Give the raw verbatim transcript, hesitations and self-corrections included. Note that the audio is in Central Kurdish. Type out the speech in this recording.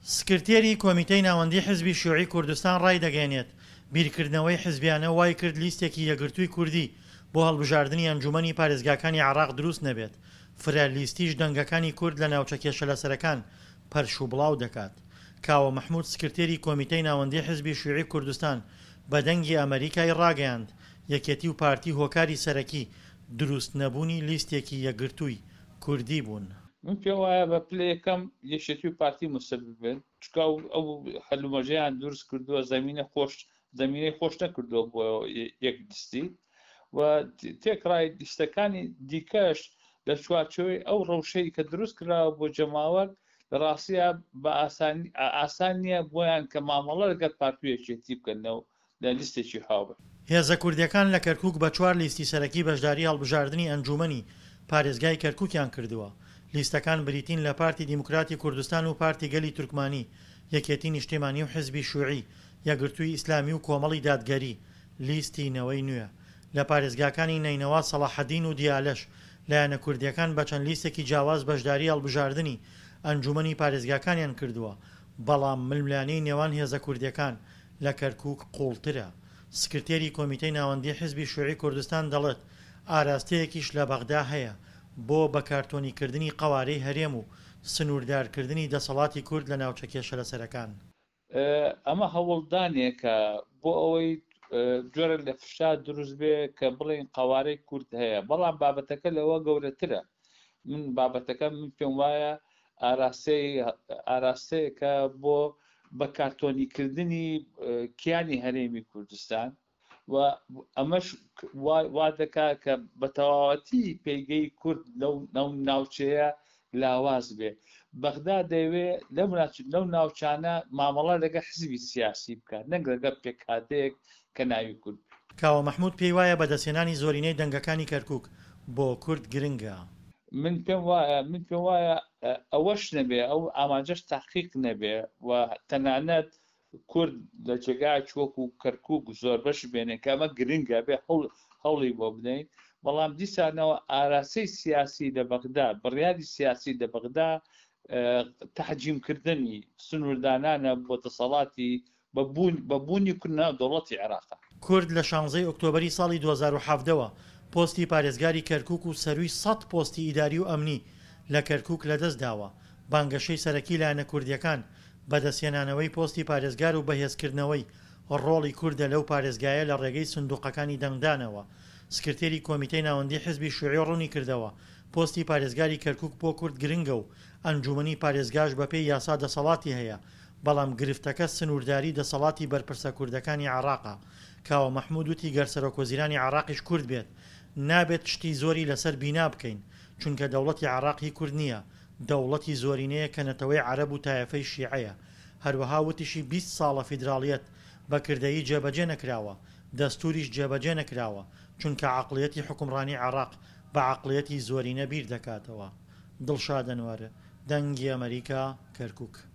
سکرتێری کۆمیتەی ناوەندی حزبی شیوعی کوردستان ڕای دەگەێنێت بیرکردنەوەی حزبیانە وای کرد لیستێکی یەکگرتووی کوردی بۆ هەڵبژاردننی ئەنجومەنی پارێزگاکانی عراق دروست نەبێت. فرە لیستیش دەنگەکانی کورد لە ناوچە کێشەلەسەرەکان پەرش و بڵاو دەکات. کاوە مەحموود سکرتێری کۆمیتەی ناوەندی حزبی شیوعی کوردستان بە دەنگی ئەمریکای ڕاگەیاند یەکێتی و پارتی هۆکاری سەرەکی دروست نەبوونی لیستێکی یەکگرتووی کوردی بوون. من پێم وایە بە پلەیەکەم یەکێتی و پارتی مسبب بن چکە ئەو هەلومەژەیان دروست کردووە زەمینە خۆش زەمینەی خۆش نەکردووە بۆ یەک لیستی و تێکڕای لیستەکانی دیکەش لە چوارچەوەی ئەو ڕەوشەی کە دروست کراوە بۆ جەماوەر لە ڕاستیە بە ئاسان نییە بۆیان کە مامەڵە لەگەڵ پارتویەکێتی بکەنەوە لە لیستێکی هاوبەر. هێزە کوردیەکان لە کەرکووک بە چوار لیستی سەرەکی بەشداری هەڵبژاردننی ئەنجومەنی پارێزگای کەرکووکیان کردووە. لیستەکان بریتین لە پارتی دیموکراتی کوردستان و پارتی گەلی تورکمانی، یەکێتی نیشتیمانی و حزبی شووعی، یەکگرتووی ئیسلامی و کۆمەڵی دادگەری. لیستی نەوەی نوێ لە پارێزگاکانی نەینەوا سەڵاحەدین و دیالەش لایەنە کوردیەکان بە چەند لیستێکی جیاواز بەشداری هەڵبژاردننی ئەنجومەنی پارێزگاکانیان کردووە، بەڵام ململانەی نێوان هێزە کوردیەکان لە کەرکووک قوڵترە. سکرتێری کۆمیتەی ناوەندی حزبی شیوعی کوردستان دەڵێت ئاراستەیەکیش لە بەغدا هەیە بۆ بەکارتۆنیکردنی قەوارەی هەرێم و سنووردارکردنی دەسەڵاتی کورد لە ناوچە کێشەلەسەرەکان. ئەمە هەوڵدانێکە بۆ ئەوەی جۆرە لە فشا دروست بێ کە بڵێن قەوارەی کورد هەیە، بەڵام بابەتەکە لەوە گەورەترە. من بابەتەکە من پێم وایە ئاراستەیەکە بۆ بەکارتۆنیکردنی کیانی هەرێمی کوردستان و ئەمەش وا دەکات کە بە تەواوەتی پێگەی کورد لەو ناوچەیە لاواز بێ. بەغدا دەیەوێت لەو ناوچانە مامەڵە لەگە حزبی سیاسی بکات، نەک لەگە پێکهاتەیەک کە ناوی کورد. کاوە مەحموود پێی وایە بەدەستێنانی زۆرینەی دەنگەکانی کەرکووک بۆ کورد گرنگە. من پێم وایە من پێم وایە ئەوەش نەبێ، ئەو ئاماجەش تاقیق نەبێ و تەنانەت کورد لە جێگای وەکو کەرکووک زۆر بەش بێنێ کە ئەمە گرنگە بێ هەوڵی بۆ بدەین، بەڵام دیسانەوە ئاراستەی سیاسی لە بەغدا، بڕیاری سیاسی لە بەغدا تەحجیمکردنی سنووردانانە بۆ دەسەڵاتی بەبوونی کردنە دەوڵەتی عێراقا. کورد لە شانزەی ئۆکتۆبەری ساڵی دوو هەزار و حەڤدەوە پۆستی پارێزگاری کەرکووک و سەروی سەد پۆستی ئیداری و ئەمنی لە کەرکووک لەدەست داوە. بانگەشەی سەرەکی لایەنە کوردیەکان بەدەستێنانەوەی پۆستی پارێزگار و بەهێزکردنەوەی ڕۆڵی کوردە لەو پارێزگایە لە ڕێگەی سندوقەکانی دەنگدانەوە. سکرتێری کۆمیتەی ناوەندی حزبی شیوعی ڕوونی کردەوە پۆستی پارێزگاری کەرکووک بۆ کورد گرنگە و ئەنجومەنی پارێزگاش بەپێی یاسا دەسەڵاتی هەیە، بەڵام گرفتەکە سنوورداری دەسەڵاتی بەرپرسە کوردەکانی عێراقا. کاوە مەحموود وتی گەر سەرۆکوەزیرانی عێراقیش کورد بێت نابێت شتی زۆری لەسەر بینا بکەین، چونکە دەوڵەتی عێراقی کورد نییە، دەوڵەتی زۆرینەیە کە نەتەوەی عەرەب و تایەفەی شیعەیە. هەروەها وتیشی بیست ساڵە فیدراڵیەت بەکردەیی جێبەجێ نەکراوە، دەستوریش جێبەجێ نەکراوە، چونکە عەقڵیەتی حکومڕانی عێراق بە عەقڵیەتی زۆرینە بیر دەکاتەوە. دڵشاد ئەنوەر، دەنگی ئەمریکا، کەرکووک.